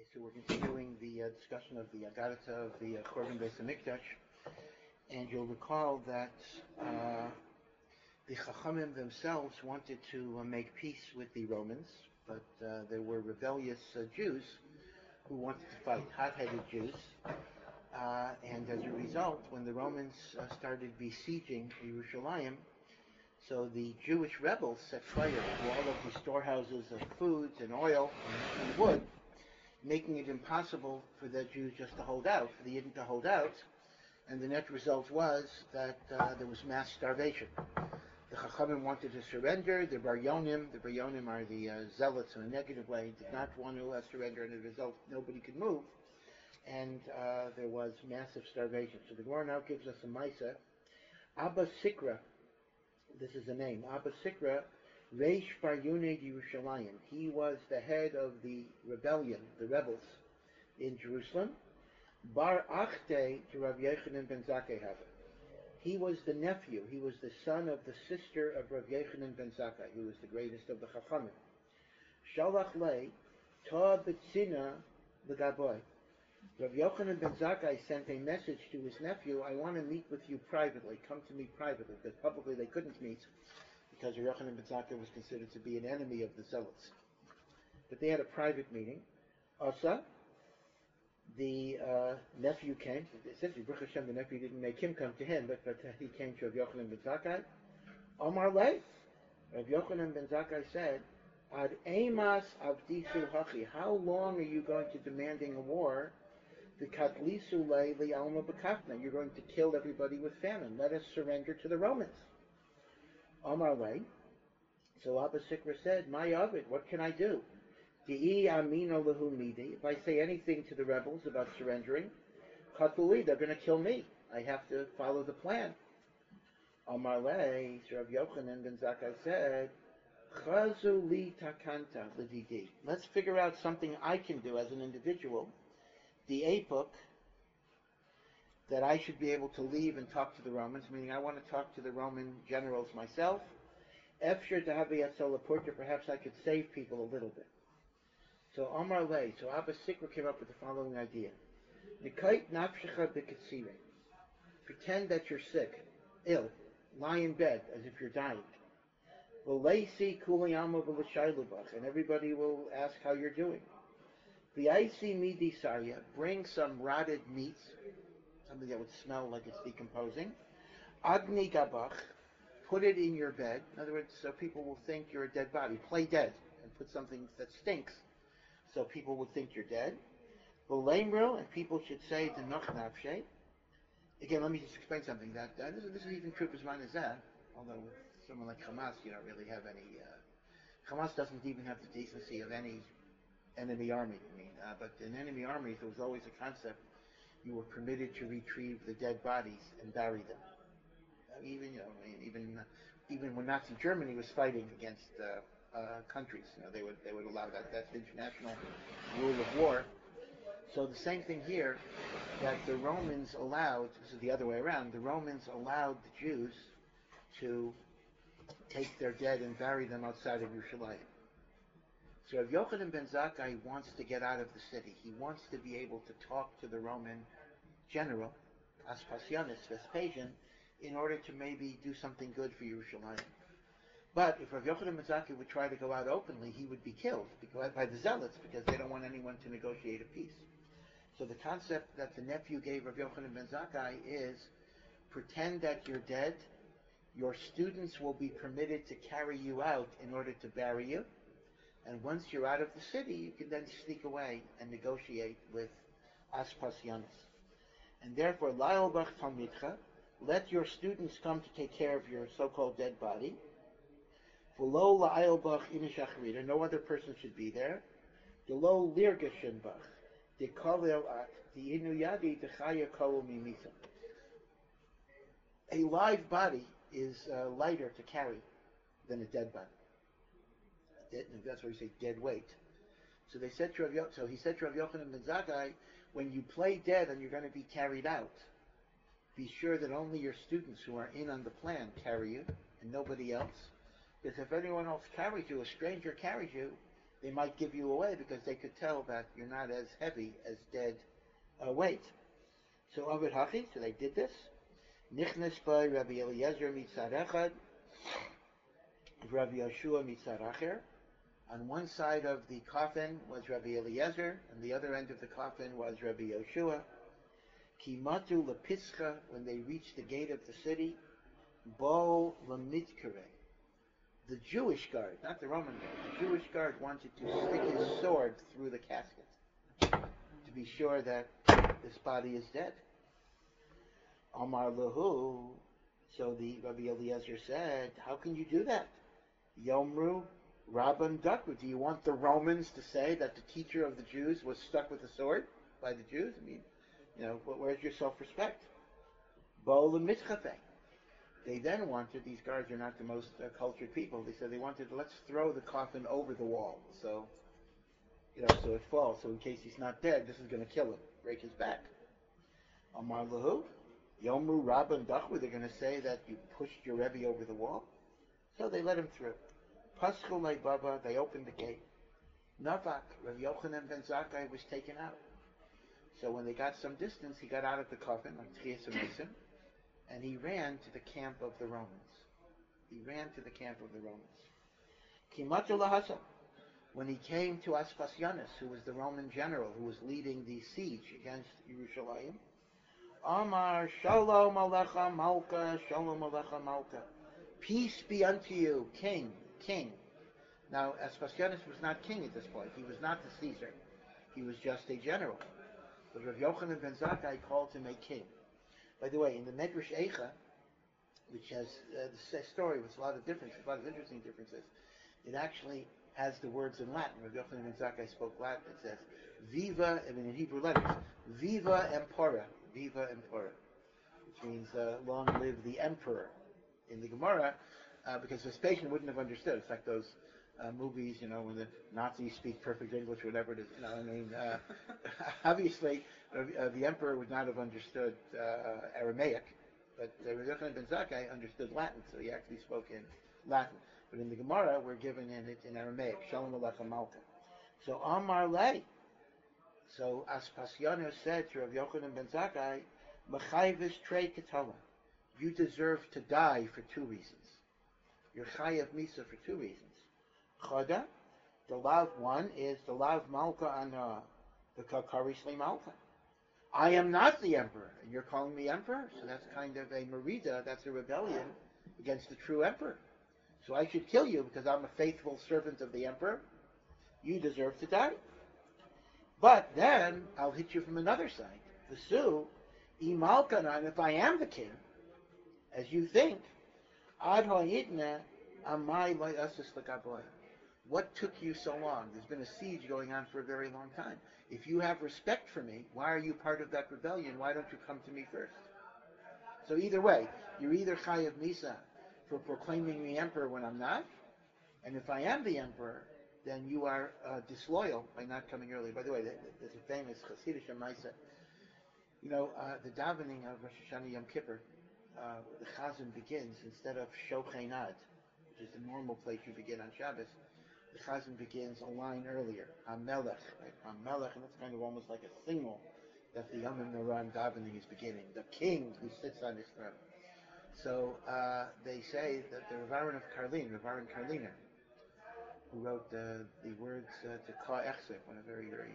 So we're continuing the discussion of the Agarata of the Korban Beis Hamikdash, and you'll recall that the Chachamim themselves wanted to make peace with the Romans, but there were rebellious Jews who wanted to fight, hot-headed Jews, and as a result, when the Romans started besieging Yerushalayim, so the Jewish rebels set fire to all of the storehouses of foods and oil and wood, making it impossible for the Jews just to hold out, for the Yidden to hold out, and the net result was that there was mass starvation. The Chachamim wanted to surrender. The Bar Yonim are the zealots in a negative way, did not want to surrender, and as a result, nobody could move, and there was massive starvation. So the Gemara now gives us a Maisa. Abba Sikra, this is a name, Abba Sikra, Reish Bar Yunei Yerushalayim. He was the head of the rebellion, the rebels in Jerusalem. Bar Achte to Rav Yochanan ben Zakkai Hava. He was the nephew, he was the son of the sister of Rav Yochanan ben Zakkai, who was the greatest of the Chachamim. Shalach lei ta betzina legaboy. Rav Yochanan ben Zakkai sent a message to his nephew, I want to meet with you privately, come to me privately, because publicly they couldn't meet, because Rav Yochanan ben Zakkai was considered to be an enemy of the Zealots. But they had a private meeting. Asa, the nephew came. Essentially, Baruch Hashem, the nephew didn't make him come to him, but he came to Rav Yochanan ben Zakkai. Omar Leif, Rav Yochanan ben Zakkai said, Ad emas avdisu hachi. How long are you going to demanding a war? The katlisu lei li alma bekafna. You're going to kill everybody with famine. Let us surrender to the Romans. Omar Lei. So Abba Sikra said, my Avid, what can I do? If I say anything to the rebels about surrendering, Katuli, they're going to kill me. I have to follow the plan. Omar Lei, Rav Yochanan ben Zakkai said, Chazu li takanta lididi. Let's figure out something I can do as an individual. The Apuk, that I should be able to leave and talk to the Romans, meaning I want to talk to the Roman generals myself. Efshir to have a porter, perhaps I could save people a little bit. So Omar Lei, so Abba Sikra came up with the following idea. Nikait nafshecha b'katsire. Pretend that you're sick, ill, lie in bed as if you're dying. V'leisi kuliyama v'l'shaylubach, and everybody will ask how you're doing. V'aisi midi sarya, bring some rotted meats, something that would smell like it's decomposing. Agni gabach, put it in your bed. In other words, so people will think you're a dead body. Play dead and put something that stinks, so people would think you're dead. V'leimro, and people should say the noch nafshe. Again, let me just explain something. That this is even true for Zman Hazeh, although with someone like Hamas, you don't really have any. Hamas doesn't even have the decency of any enemy army. I mean, but in enemy armies, there was always a concept: you were permitted to retrieve the dead bodies and bury them. Even when Nazi Germany was fighting against countries, they would allow that. That's the international rule of war. So the same thing here, that the Romans allowed, this is the other way around, the Romans allowed the Jews to take their dead and bury them outside of Yerushalayim. So Rav Yochanan ben Zakkai wants to get out of the city. He wants to be able to talk to the Roman general, Aspasianus, Vespasian, in order to maybe do something good for Yerushalayim. But if Rav Yochanan ben Zakkai would try to go out openly, he would be killed by the Zealots, because they don't want anyone to negotiate a peace. So the concept that the nephew gave Rav Yochanan ben Zakkai is, pretend that you're dead, your students will be permitted to carry you out in order to bury you, and once you're out of the city, you can then sneak away and negotiate with Aspasianus. And therefore, La'el bach talmidcha, let your students come to take care of your so-called dead body. V'lo la'el bach inishachrida, no other person should be there. V'lo lirgashin bach, de'kalel at, de'inuyadi de'chaya kol mimisa. A live body is lighter to carry than a dead body. That's why we say dead weight. So he said to Rav Yochanan ben Zakkai, when you play dead and you're going to be carried out, be sure that only your students who are in on the plan carry you, and nobody else. Because if anyone else carries you, a stranger carries you, they might give you away because they could tell that you're not as heavy as dead weight. So Ovid Hachi, so they did this. Nichnes by Rabbi Eliezer mitzad echad, Rabbi Yoshua mitzad acher. On one side of the coffin was Rabbi Eliezer, and the other end of the coffin was Rabbi Yoshua. Kimatu lepischa, when they reached the gate of the city, bo lemitkare. The Jewish guard, not the Roman guard, the Jewish guard wanted to stick his sword through the casket to be sure that this body is dead. Amar lahu, so the Rabbi Eliezer said, how can you do that? Yomru Rabban Dakru, do you want the Romans to say that the teacher of the Jews was stuck with a sword by the Jews? I mean, where's your self-respect? Bo lemitchafe. They then wanted, these guards are not the most cultured people, they said they wanted, let's throw the coffin over the wall, so it falls, so in case he's not dead, this is going to kill him, break his back. Amar lahu, Yomru Rabban Dachru, they're going to say that you pushed your Rebbe over the wall. So they let him through. Paschal Lei Baba, they opened the gate. Navak, Rav Yochanan ben Zakkai was taken out. So when they got some distance, he got out of the coffin, like Tchias HaMesim, and he ran to the camp of the Romans. Kimatu lahasa. When he came to Aspasianus, who was the Roman general who was leading the siege against Yerushalayim, Amar Shalom Alecha Malka, Shalom Alecha Malka. Peace be unto you, king. Now, Aspasianus was not king at this point. He was not the Caesar. He was just a general. But Rav Yochanan ben Zakkai called him a king. By the way, in the Medrash Eicha, which has the story with a lot of interesting differences, it actually has the words in Latin. Rav Yochanan ben Zakkai spoke Latin. It says, Viva, in Hebrew letters, Viva Empora, which means long live the emperor. In the Gemara, because Vespasian wouldn't have understood. It's like those movies, when the Nazis speak perfect English, whatever it is. Obviously, the emperor would not have understood Aramaic, but Rav Yochanan ben Zakkai understood Latin, so he actually spoke in Latin. But in the Gemara, we're given in it in Aramaic, Shalom Alecha Malka. So Amar Lei. So Aspasianus said to Rav Yochanan ben Zakkai, Mechayvis Trei Ketala. You deserve to die for two reasons. You're chayav misa for two reasons. Chada, the lav one is the lav malka ana, the kakarishli malka. I am not the emperor, and you're calling me emperor, so that's kind of a merida, that's a rebellion against the true emperor. So I should kill you because I'm a faithful servant of the emperor. You deserve to die. But then I'll hit you from another side. The Su, imalkana, and if I am the king, as you think, ad ha'idna amai lo'asis l'gaboy. What took you so long? There's been a siege going on for a very long time. If you have respect for me, why are you part of that rebellion? Why don't you come to me first? So either way, you're either chayav misa for proclaiming me emperor when I'm not, and if I am the emperor, then you are disloyal by not coming early. By the way, there's a famous Hasidic Maisa. The davening of Rosh Hashanah Yom Kippur, the Chazan begins, instead of Shochenad, which is the normal place you begin on Shabbos, the Chazan begins a line earlier, HaMelech, right? HaMelech, and that's kind of almost like a signal that the Yom Noran davening is beginning, the king who sits on his throne. So they say that the Rav Aaron of Karlin, Rav Aaron Karliner, who wrote the words to Ka Echsek, one a very, very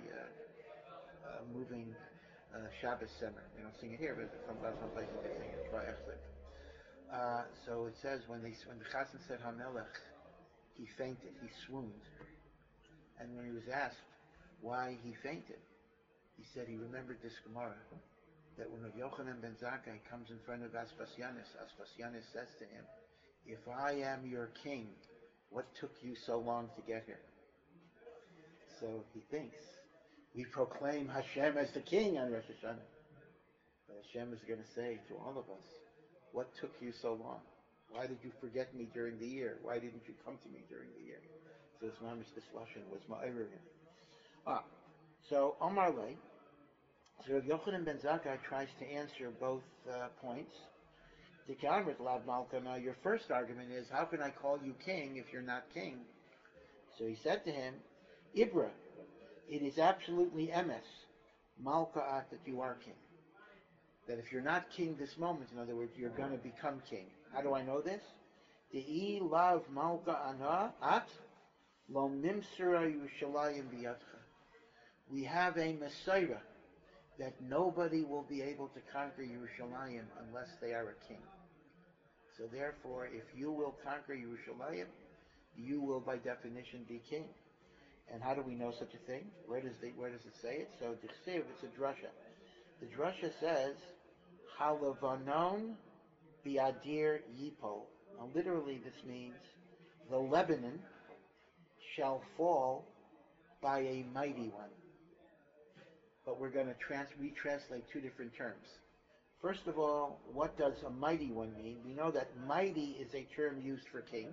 moving Shabbos Semer. They don't sing it here, but some places they sing it, Ka Echsek. So it says when the Chazan said HaMelech, he fainted, he swooned. And when he was asked why he fainted, he said he remembered this Gemara, that when Rav Yochanan ben Zakkai comes in front of Aspasianus, Aspasianus says to him, if I am your king, what took you so long to get here? So he thinks, we proclaim Hashem as the king on Rosh Hashanah. But Hashem is going to say to all of us, what took you so long? Why did you forget me during the year? Why didn't you come to me during the year? So his mamish this lashon was ma'aver him. So Omar Lei. So Rav Yochanan ben Zakkai tries to answer both points. The Kamrit Lav Malkana, your first argument is, how can I call you king if you're not king? So he said to him, Ibra, it is absolutely emes, malka'at, that you are king. That if you're not king this moment, in other words, you're going to become king. How do I know this? De'i lav malka ana at lo mimsura Yerushalayim biyadcha. We have a Messiah that nobody will be able to conquer Yerushalayim unless they are a king. So therefore, if you will conquer Yerushalayim, you will by definition be king. And how do we know such a thing? Where does it say it? So the Chsiv, it's a drasha. The drasha says, Halavanon biadir yipol. Now literally this means, the Lebanon shall fall by a mighty one. But we're going to retranslate two different terms. First of all, what does a mighty one mean? We know that mighty is a term used for king,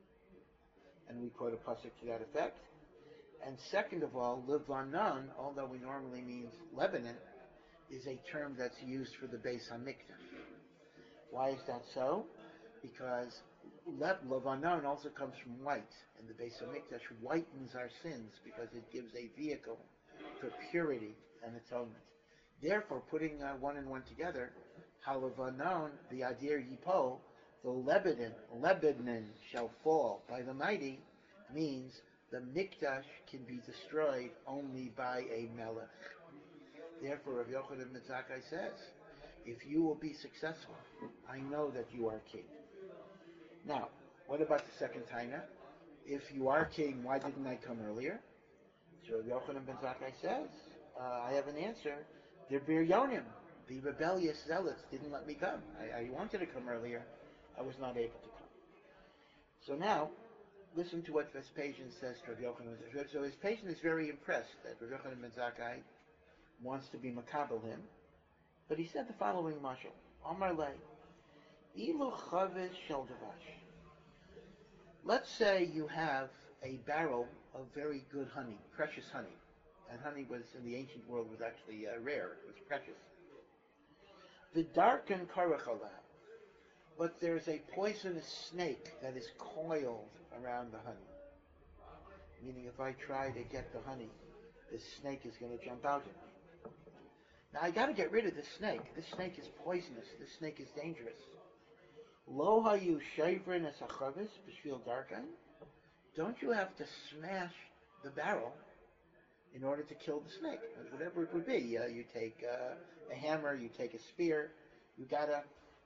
and we quote a pasuk to that effect. And second of all, Lebanon, although we normally means Lebanon, is a term that's used for the Beis Hamikdash. Why is that so? Because Lebanon also comes from white, and the Beis Hamikdash whitens our sins because it gives a vehicle for purity and atonement. Therefore, putting one and one together, Halavanon, the Adir Yipo, the Lebanon shall fall by the mighty, means the Mikdash can be destroyed only by a Melech. Therefore, Rav Yochanan ben Zakkai says, if you will be successful, I know that you are king. Now, what about the second taina? If you are king, why didn't I come earlier? So Rav Yochanan ben Zakkai says, I have an answer. The Biryonim, the rebellious zealots, didn't let me come. I wanted to come earlier. I was not able to come. So now, listen to what Vespasian says to Rav Yochanan. So Vespasian is very impressed that Rav Yochanan ben Zakkai wants to be makabel him. But he said the following mashal. Amar le, ilu chaviz shel davash. Let's say you have a barrel of very good honey, precious honey. And honey was, in the ancient world, was actually rare. It was precious. V'darkan karachala. But there's a poisonous snake that is coiled around the honey. Meaning if I try to get the honey, this snake is going to jump out at me. Now I got to get rid of this snake. This snake is poisonous. This snake is dangerous. Lo hayu shayvrin es achavis b'shvil darkan. Don't you have to smash the barrel in order to kill the snake? Whatever it would be. You take a hammer. You take a spear. You gotta,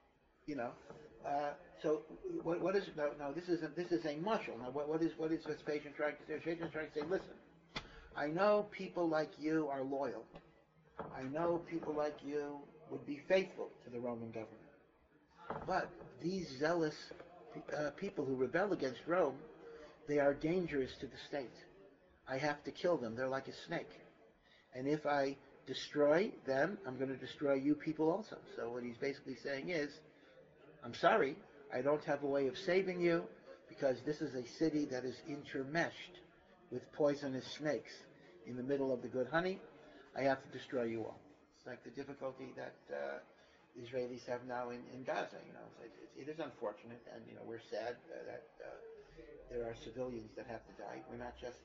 So what is no? This is a mushal. Now what is Vespasian trying to say? Vespasian is trying to say, listen. I know people like you are loyal. I know people like you would be faithful to the Roman government. But these zealous people who rebel against Rome, they are dangerous to the state. I have to kill them. They're like a snake. And if I destroy them, I'm going to destroy you people also. So what he's basically saying is, I'm sorry, I don't have a way of saving you because this is a city that is intermeshed with poisonous snakes in the middle of the good honey. I have to destroy you all. It's like the difficulty that Israelis have now in Gaza. It is unfortunate, and we're sad that there are civilians that have to die. We're not just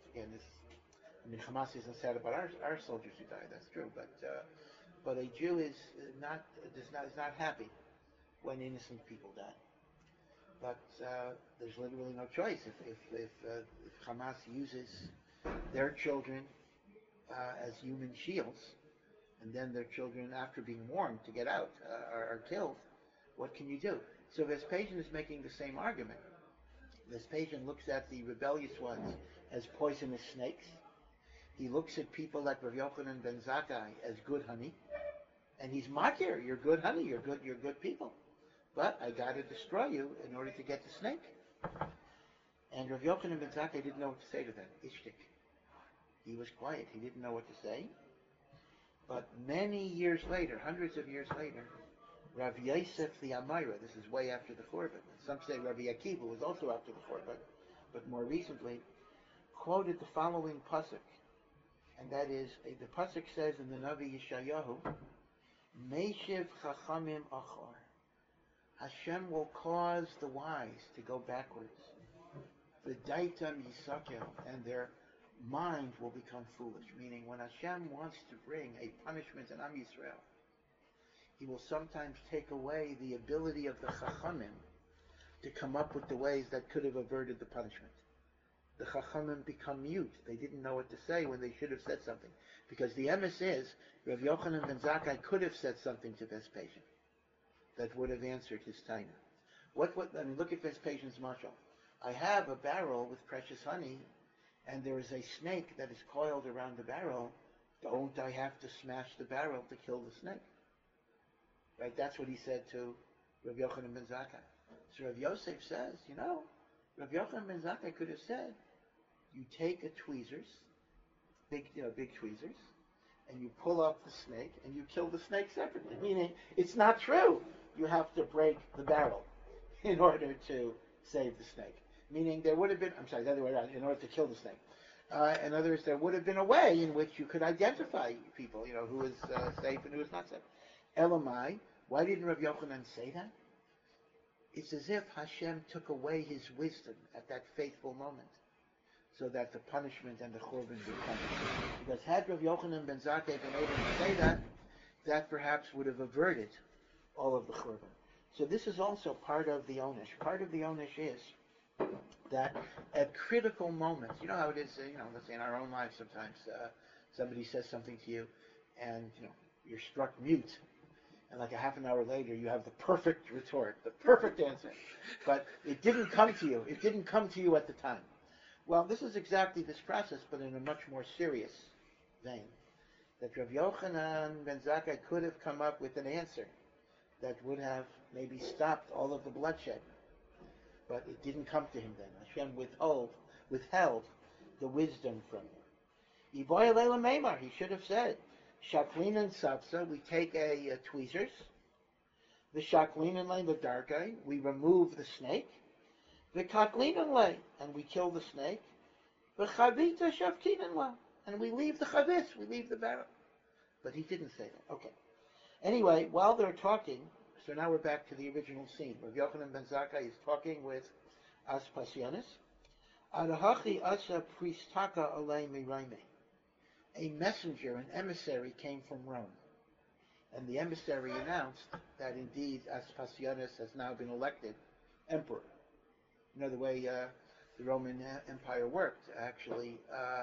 Hamas isn't sad about our soldiers who die. That's true, but a Jew is not happy when innocent people die. But there's literally no choice. If Hamas uses their children as human shields, and then their children, after being warned to get out, are killed, what can you do? So Vespasian is making the same argument. Vespasian looks at the rebellious ones as poisonous snakes. He looks at people like Rav Yochanan ben Zakkai as good honey, and he's makir. You're good honey. You're good people. But I got to destroy you in order to get the snake. And Rav Yochanan ben Zakkai didn't know what to say to that. Ishtik. He was quiet. He didn't know what to say. But many years later, hundreds of years later, Rav Yosef the Amira, this is way after the Korban. Some say Rabbi Akiva was also after the Korban, but more recently, quoted the following pasuk, and that is, the pasuk says in the Navi Yeshayahu, Meishiv Chachamim Achor. Hashem will cause the wise to go backwards. V'daitam Yisakel, and their mind will become foolish. Meaning, when Hashem wants to bring a punishment on Am Yisrael, He will sometimes take away the ability of the Chachamim to come up with the ways that could have averted the punishment. The Chachamim become mute. They didn't know what to say when they should have said something. Because the emes is, Rav Yochanan ben Zakkai could have said something to Vespasian that would have answered his taina. I mean, look at Vespasian's mashal. I have a barrel with precious honey, and there is a snake that is coiled around the barrel. Don't I have to smash the barrel to kill the snake? Right? That's what he said to Rav Yochanan ben Zakkai. So Rav Yosef says, Rav Yochanan ben Zakkai could have said, you take a tweezers, big tweezers, and you pull up the snake, and you kill the snake separately. Meaning, it's not true. You have to break the barrel in order to save the snake. Meaning, there would have been, the other way around, in order to kill the snake. In other words, there would have been a way in which you could identify people, who is safe and who is not safe. Elamai, why didn't Rav Yochanan say that? It's as if Hashem took away his wisdom at that fateful moment, so that the punishment and the churban would come. Because had Rav Yochanan ben Zakkai been able to say that, that perhaps would have averted all of the churban. So this is also part of the onish. Part of the onish is that at critical moments, you know how it is, let's say in our own lives sometimes, somebody says something to you, and you're struck mute, and like a half an hour later you have the perfect retort, the perfect answer, but it didn't come to you. It didn't come to you at the time. Well, this is exactly this process, but in a much more serious vein. That Rav Yochanan ben Zakkai could have come up with an answer that would have maybe stopped all of the bloodshed. But it didn't come to him then. Hashem withheld the wisdom from him. Iboy Leila Meimar, he should have said, Shaklin and Sapsa, we take a tweezers. The Shaklin and Leila Darkai, we remove the snake. The Kaklin and Lei, and we kill the snake. The Chavita Shavkin and and we leave the Chavis, we leave the barrel. But he didn't say that. Okay. Anyway, while they're talking, so now we're back to the original scene. Rav Yochanan ben Zakkai is talking with Aspasianus. Adahachi asa pristaka alei miraime. A messenger, an emissary, came from Rome. And the emissary announced that indeed Aspasianus has now been elected emperor. The way the Roman Empire worked, actually,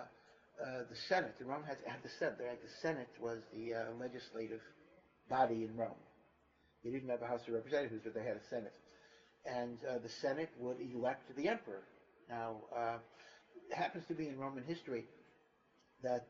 the Senate, the Rome had the Senate. The Senate was the legislative body in Rome. They didn't have a House of Representatives, but they had a Senate. And the Senate would elect the emperor. Now, it happens to be in Roman history that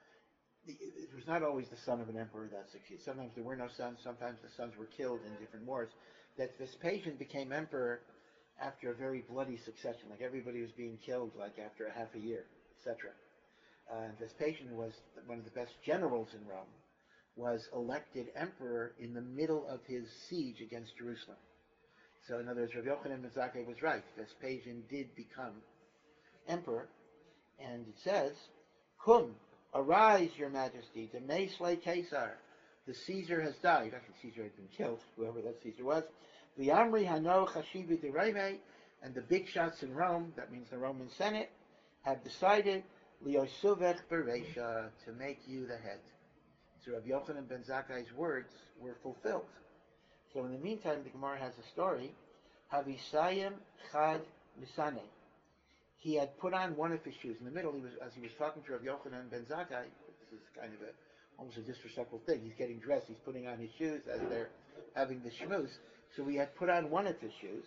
it was not always the son of an emperor that succeeded. Sometimes there were no sons, sometimes the sons were killed in different wars. That Vespasian became emperor after a very bloody succession, like everybody was being killed like after a half a year, etc. Vespasian, who was one of the best generals in Rome, was elected emperor in the middle of his siege against Jerusalem. So in other words, Rav Yochanan ben Zakkai was right. Vespasian did become emperor, and it says, Kum, arise, your majesty, the Meslei Caesar. The Caesar has died. Actually, Caesar had been killed, whoever that Caesar was. The Amri Hano Chashivi de Reime, and the big shots in Rome, that means the Roman Senate, have decided Liosuvech Beresha, to make you the head. So Rav Yochanan ben Zakkai's words were fulfilled. So in the meantime, the Gemara has a story. Havisayim Chad Misane. He had put on one of his shoes. In the middle, as he was talking to Rav Yochanan ben Zakkai, this is kind of almost a disrespectful thing. He's getting dressed, he's putting on his shoes as they're having the shmooze. So he had put on one of his shoes.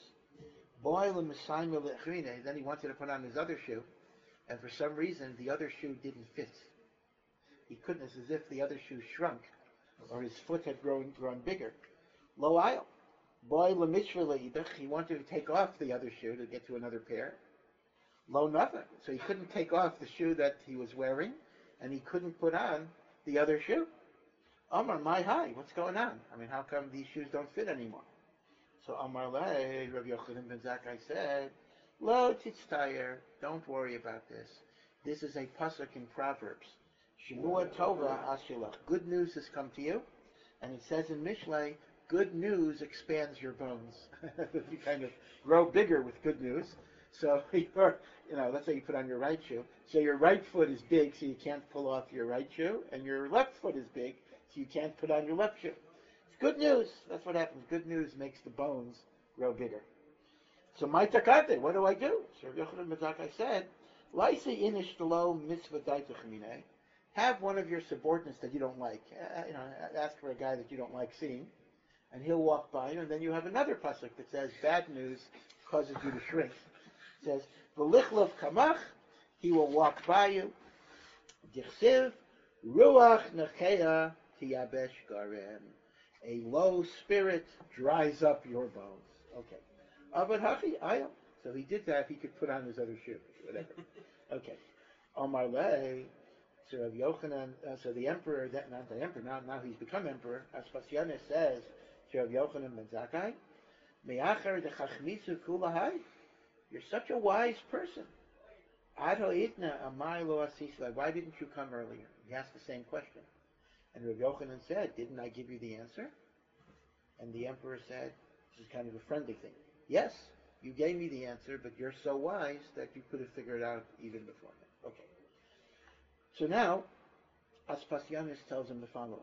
Then he wanted to put on his other shoe, and for some reason the other shoe didn't fit. He couldn't, it's as if the other shoe shrunk, or his foot had grown bigger. Lo aisle. He wanted to take off the other shoe to get to another pair. Lo nothing. So he couldn't take off the shoe that he was wearing, and he couldn't put on the other shoe. Amar, my hi, what's going on? I mean, how come these shoes don't fit anymore? So Amar Lei, Rav Yochanan ben Zakkai said, Lo titztayer, don't worry about this. This is a pasuk in Proverbs. Shemua tova ashilach. Good news has come to you. And it says in Mishlei, good news expands your bones. You kind of grow bigger with good news. So let's say you put on your right shoe. So your right foot is big, so you can't pull off your right shoe, and your left foot is big, so you can't put on your left shoe. It's good news. That's what happens. Good news makes the bones grow bigger. So my takate, what do I do? So Rabbi Yochanan ben Zakkai said, "Laisi inish lo mitzvah daituchmine." Have one of your subordinates that you don't like. Ask for a guy that you don't like seeing, and he'll walk by you, and then you have another pasuk that says, "Bad news causes you to shrink." It says, "V'lichlov kamach," he will walk by you. Dichsiv ruach necheya tiyabesh garem. A low spirit dries up your bones. Okay. Avad hachi ayam. So he did that. He could put on his other shoe, whatever. Okay. Omar lei. So Rav Yochanan. So the emperor, not the emperor. Now he's become emperor. Aspasianus says to Rav Yochanan ben Zakkai, "Me'achar dechachmisu kulahai." You're such a wise person. Ado itna amai lo asisla. Why didn't you come earlier? He asked the same question. And Rav Yochanan said, "Didn't I give you the answer?" And the emperor said, this is kind of a friendly thing. "Yes, you gave me the answer, but you're so wise that you could have figured it out even beforehand." Okay. So now, Aspasianus tells him the following.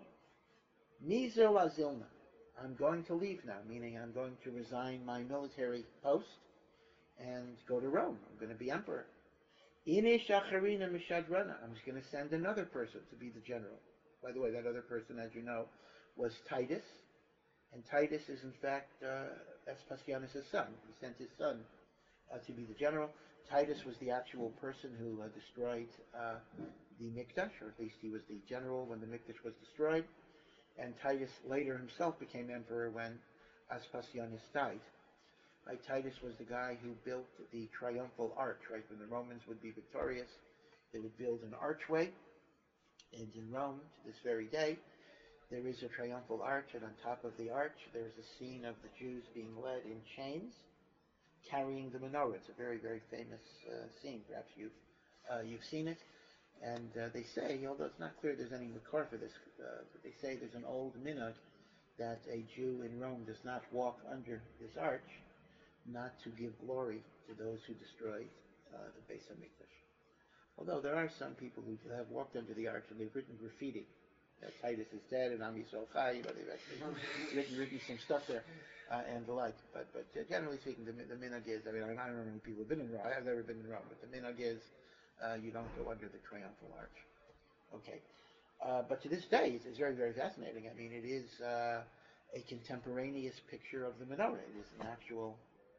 Mizil azilna. I'm going to leave now, meaning I'm going to resign my military post and go to Rome. I'm going to be emperor. Inish acharina mishadrana. I'm just going to send another person to be the general. By the way, that other person, as you know, was Titus. And Titus is, in fact, Aspasianus' son. He sent his son to be the general. Titus was the actual person who destroyed the Mikdash, or at least he was the general when the Mikdash was destroyed. And Titus later himself became emperor when Aspasianus died. Right? Titus was the guy who built the triumphal arch. Right, when the Romans would be victorious, they would build an archway. And in Rome, to this very day, there is a triumphal arch, and on top of the arch, there's a scene of the Jews being led in chains, carrying the menorah. It's a very, very famous scene. Perhaps you've seen it. And they say, although it's not clear there's any makar for this, but they say there's an old minhag that a Jew in Rome does not walk under this arch, not to give glory to those who destroyed the Beis HaMikdash. Although there are some people who have walked under the arch and they've written graffiti. Titus is dead and Am Yisrael Chai, but they've actually written some stuff there and the like. But generally speaking, the minhag is, I don't know how many people have been in Rome. I've never been in Rome, but the minhag is you don't go under the triumphal arch. Okay. But to this day, it's very, very fascinating. I mean, it is a contemporaneous picture of the menorah. It is an actual,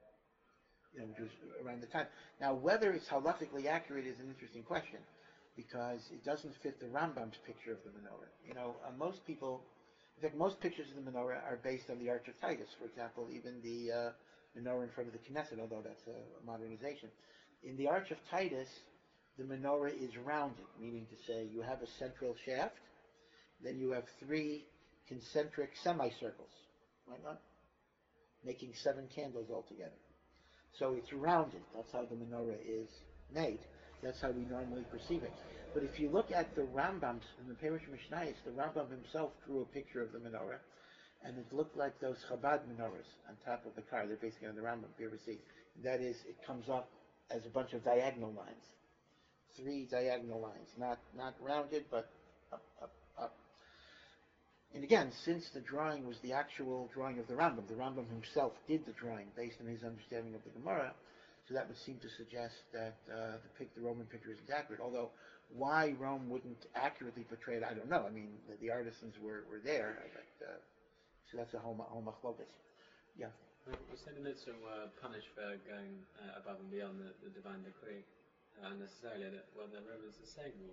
which was around the time. Now, whether it's halakhically accurate is an interesting question, because it doesn't fit the Rambam's picture of the menorah. Most people, in fact, most pictures of the menorah are based on the Arch of Titus. For example, even the menorah in front of the Knesset, although that's a modernization. In the Arch of Titus, the menorah is rounded, meaning to say you have a central shaft, then you have three concentric semicircles, right on, making 7 candles altogether. So it's rounded. That's how the menorah is made. That's how we normally perceive it. But if you look at the Rambam's, in the Perush Mishnayos, the Rambam himself drew a picture of the menorah, and it looked like those Chabad menorahs on top of the car. They're basically on the Rambam, if you ever see. That is, it comes up as a bunch of diagonal lines. 3 diagonal lines, not rounded, but up, up, up. And again, since the drawing was the actual drawing of the Rambam himself did the drawing based on his understanding of the Gemara, so that would seem to suggest that the Roman picture isn't accurate. Although, why Rome wouldn't accurately portray it, I don't know. I mean, the artisans were there, but so that's a whole machlokas. Yeah. Was the Mitzvah punished for going above and beyond the divine decree? Unnecessarily, that the Romans are saying more.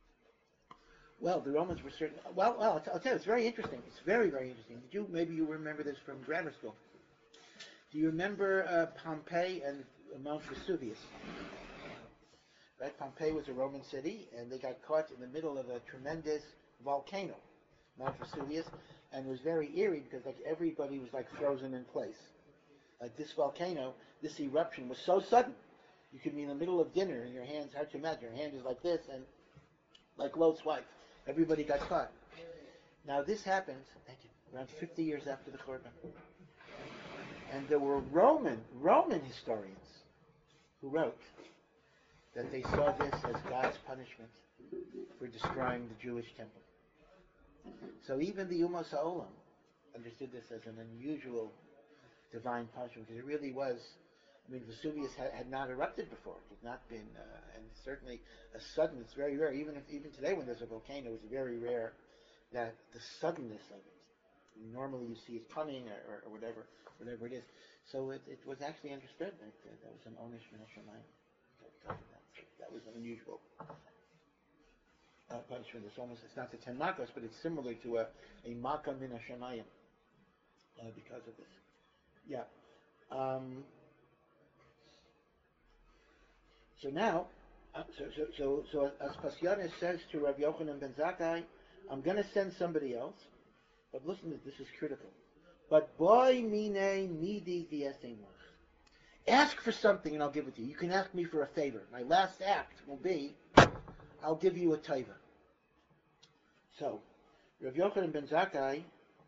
Well, the Romans were certain. Well, I'll tell you, it's very interesting. It's very, very interesting. Maybe you remember this from grammar school. Do you remember Pompeii and Mount Vesuvius? Right, Pompeii was a Roman city, and they got caught in the middle of a tremendous volcano, Mount Vesuvius, and it was very eerie because everybody was frozen in place. This volcano, this eruption was so sudden. You could be in the middle of dinner and your hand's hard to imagine. Your hand is like this and like Lot's wife. Everybody got caught. Now this happened, thank you, around 50 years after the Churban. And there were Roman historians who wrote that they saw this as God's punishment for destroying the Jewish temple. So even the Umos HaOlam understood this as an unusual divine punishment, because it really was. I mean, Vesuvius had not erupted before. It had not been, and certainly a sudden. It's very rare. Even today, when there's a volcano, it's very rare that the suddenness of it. Normally, you see it coming or whatever it is. So it was actually understood that that was an Onish min Hashemayim. That was an unusual punishment. It's not the 10 Makos, but it's similar to a Maka min Hashemayim because of this. Yeah. So now, so Aspasianis says to Rabbi Yochanan ben Zakkai, I'm going to send somebody else, but listen, this is critical. But boy mine midi diesemach. Ask for something and I'll give it to you. You can ask me for a favor. My last act will be, I'll give you a taiva. So, Rabbi Yochanan ben Zakkai,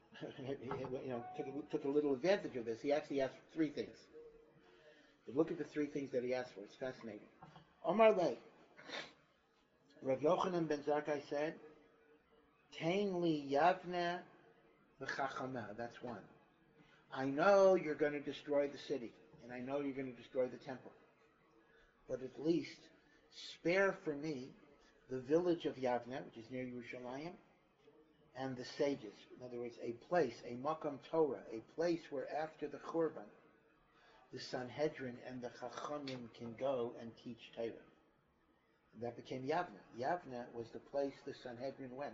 took a little advantage of this. He actually asked for three things. But look at the three things that he asked for. It's fascinating. Omar Lei, Rabbi Yochanan ben Zakkai said, Tain li Yavne v'chachameh. That's one. I know you're going to destroy the city, and I know you're going to destroy the temple. But at least spare for me the village of Yavne, which is near Yerushalayim, and the sages. In other words, a place, a Makam Torah, a place where after the Churban, the Sanhedrin and the Chachamim can go and teach Torah. And that became Yavne. Yavne was the place the Sanhedrin went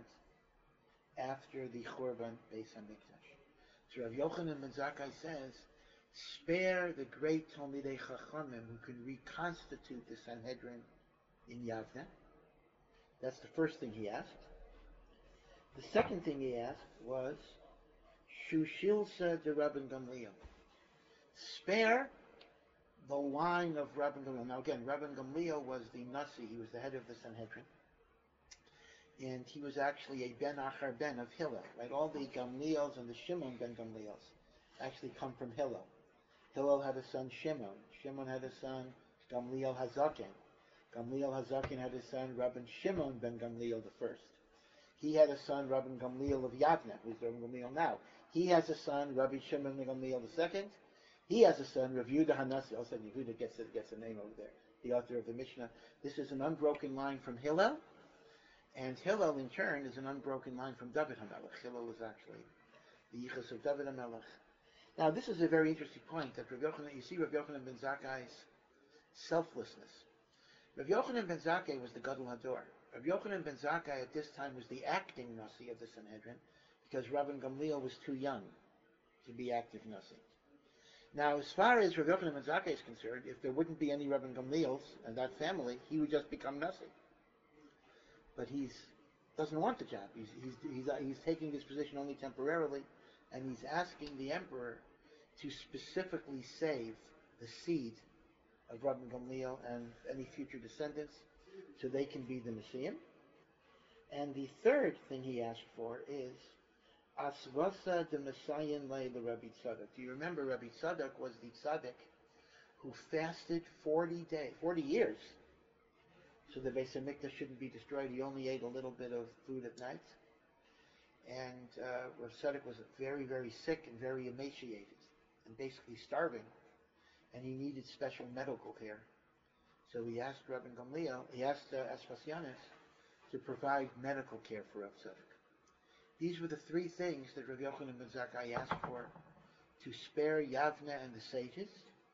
after the Churban Beis HaMikdash. So Rav Yochanan ben Zakkai says, spare the great Talmidei Chachamim who can reconstitute the Sanhedrin in Yavne. That's the first thing he asked. The second thing he asked was, Shushilsa de Rabban Gamliel. Spare the line of Rabban Gamliel. Now again, Rabban Gamliel was the Nasi, he was the head of the Sanhedrin. And he was actually a Ben Achar Ben of Hillel. Right? All the Gamliels and the Shimon Ben Gamliels actually come from Hillel. Hillel had a son Shimon. Shimon had a son Gamliel Hazaken. Gamliel Hazaken had a son Rabban Shimon Ben Gamliel the first. He had a son Rabban Gamliel of Yavne, who's Rabban Gamliel now. He has a son Rabbi Shimon Ben Gamliel the second. He has a son, Rav Yehuda Hanasi. Also, Yehuda gets a name over there, the author of the Mishnah. This is an unbroken line from Hillel, and Hillel, in turn, is an unbroken line from David HaMelech. Hillel was actually the yichus of David HaMelech. Now, this is a very interesting point, that you see Rav Yochanan ben Zakkai's selflessness. Rav Yochanan ben Zakkai was the Gadol Hador. Rav Yochanan ben Zakkai at this time was the acting Nasi of the Sanhedrin, because Rabban Gamliel was too young to be active Nasi. Now, as far as Rav Yochanan ben Zakkai is concerned, if there wouldn't be any Rabban Gamliels and that family, he would just become Nasi. But he doesn't want the job. He's taking his position only temporarily, and he's asking the emperor to specifically save the seed of Rabban Gamliel and any future descendants, so they can be the Nasiim. And the third thing he asked for is Asvasa de Messiah lay the Rabbi Tzadok. Do you remember Rabbi Tzadok was the tzaddik who fasted 40 years, so the Beis HaMikdash shouldn't be destroyed? He only ate a little bit of food at night. And Rabbi Tzadok was very, very sick and very emaciated and basically starving. And he needed special medical care. So he asked Aspasianis to provide medical care for Rav Tzadok. These were the three things that Rav Yochanan ben Zakkai asked for: to spare Yavne and the sages,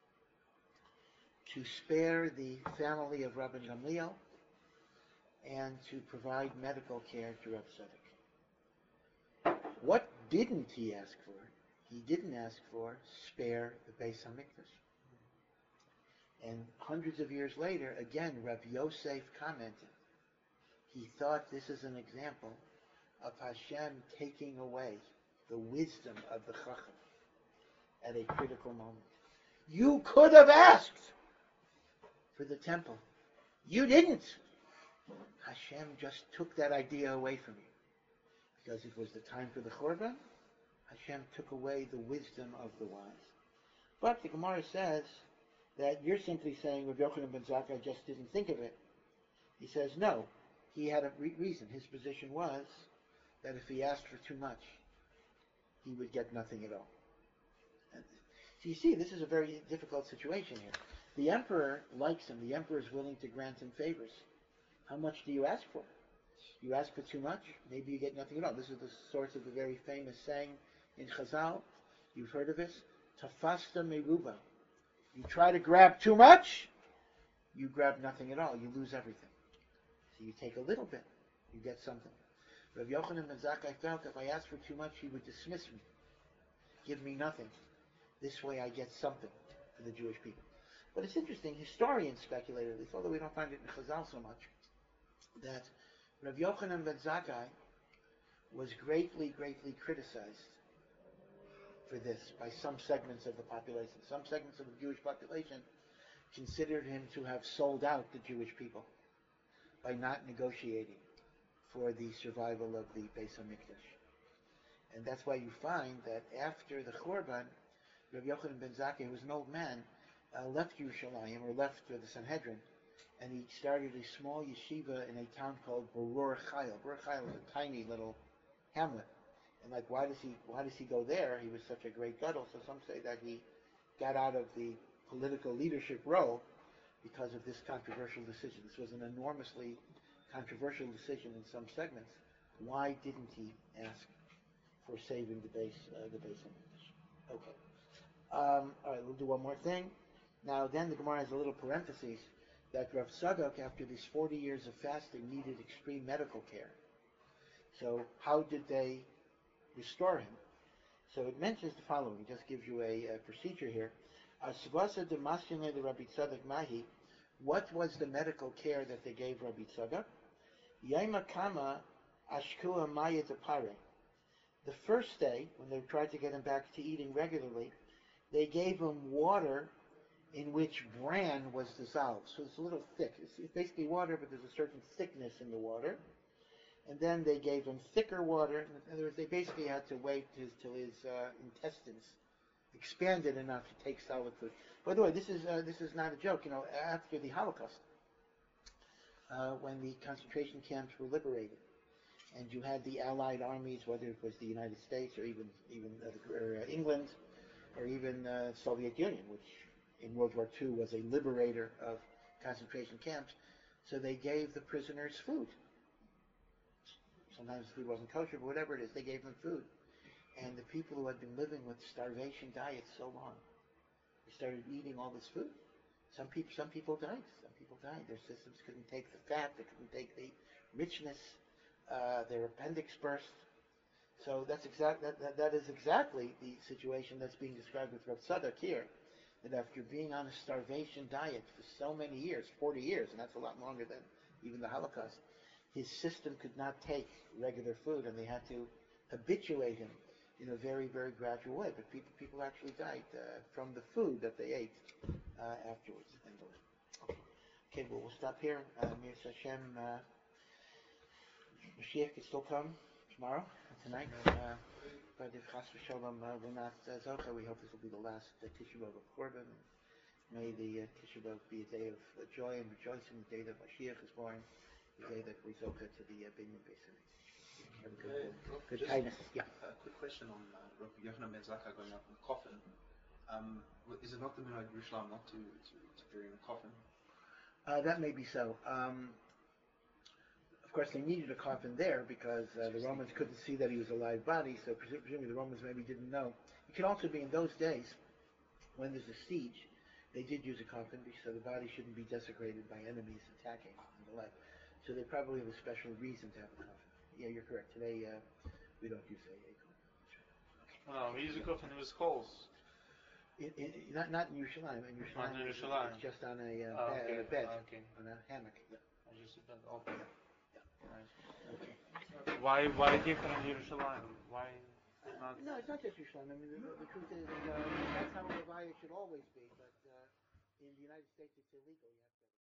to spare the family of Rabban Gamliel, and to provide medical care to Rav Tzadok. What didn't he ask for? He didn't ask for spare the Beis HaMikdash. And hundreds of years later, again, Rav Yosef commented. He thought this is an example of Hashem taking away the wisdom of the Chacham at a critical moment. You could have asked for the temple. You didn't. Hashem just took that idea away from you. Because it was the time for the Churban, Hashem took away the wisdom of the wise. But the Gemara says that you're simply saying Rav Yochanan ben Zakkai just didn't think of it. He says no. He had a reason. His position was that if he asked for too much, he would get nothing at all. And so you see, this is a very difficult situation here. The emperor likes him. The emperor is willing to grant him favors. How much do you ask for? You ask for too much, maybe you get nothing at all. This is the source of the very famous saying in Chazal. You've heard of this? Tafasta meruba. You try to grab too much, you grab nothing at all. You lose everything. So you take a little bit, you get something. Rav Yochanan ben Zakkai felt if I asked for too much, he would dismiss me, give me nothing. This way I get something for the Jewish people. But it's interesting, historians speculated this, although we don't find it in Chazal so much, that Rav Yochanan ben Zakkai was greatly, greatly criticized for this by some segments of the population. Some segments of the Jewish population considered him to have sold out the Jewish people by not negotiating for the survival of the Beis HaMikdash. And that's why you find that after the Churban, Rav Yochanan ben Zakkai, who was an old man, left Yerushalayim, or left the Sanhedrin, and he started a small yeshiva in a town called Boror Chayil. Boror Chayil is a tiny little hamlet. And like, why does he go there? He was such a great gadol. So some say that he got out of the political leadership role because of this controversial decision. This was an enormously controversial decision in some segments. Why didn't he ask for saving the base Hamikdash? Okay. All right, we'll do one more thing. Now, then the Gemara has a little parenthesis that Rav Tzadok, after these 40 years of fasting, needed extreme medical care. So how did they restore him? So it mentions the following. It just gives you a procedure here. Asvasa de Masyane de Rabbi Tzadok Mahi. What was the medical care that they gave Rabbi Tzadok? Yaima Kama Ashkua Maya Pare. The first day, when they tried to get him back to eating regularly, they gave him water in which bran was dissolved. So it's a little thick. It's basically water, but there's a certain thickness in the water. And then they gave him thicker water. In other words, they basically had to wait till his intestines expanded enough to take solid food. By the way, this is not a joke. You know, after the Holocaust, when the concentration camps were liberated, and you had the Allied armies, whether it was the United States or even England, or even Soviet Union, which in World War II was a liberator of concentration camps, so they gave the prisoners food. Sometimes the food wasn't kosher, but whatever it is, they gave them food. And the people who had been living with starvation diets so long, they started eating all this food. Some people died. Some people died. Their systems couldn't take the fat. They couldn't take the richness. Their appendix burst. So that is exactly the situation that's being described with Rav Tzadok here. That after being on a starvation diet for so many years, 40 years, and that's a lot longer than even the Holocaust, his system could not take regular food, and they had to habituate him in a very, very gradual way. But people actually died from the food that they ate afterwards. Okay, well, we'll stop here. Mir Hashem, Mashiach could still come tomorrow and tonight. But if Chas v'Shalom will not Zocha, we hope this will be the last Tisha B'Av of Korban. May the Tisha B'Av be a day of joy and rejoicing, the day that Mashiach is born, the day that we Zocha to the Binyan Beis Hamikdash. Have a good kindness. Yeah. A quick question on Rabbi Yochanan ben Zakkai going up in the coffin. Is it not the minhag Yerushalayim not to bury in a coffin? That may be so. Of course, they needed a coffin there because the Romans couldn't see that he was a live body, so presumably the Romans maybe didn't know. It could also be in those days, when there's a siege, they did use a coffin so the body shouldn't be desecrated by enemies attacking and the like. So they probably have a special reason to have a coffin. Yeah, you're correct. Today, we don't use a coffin. No, we use a coffin with skulls. Not in Yerushalayim. In Yerushalayim, it's just on a bed, on a hammock. Yeah. Just a bed. Okay. Yeah. Okay. Why different in Yerushalayim? Why not? No, it's not just Yerushalayim. I mean, the truth is, that's how a levaya should always be. But in the United States, it's illegal. You have to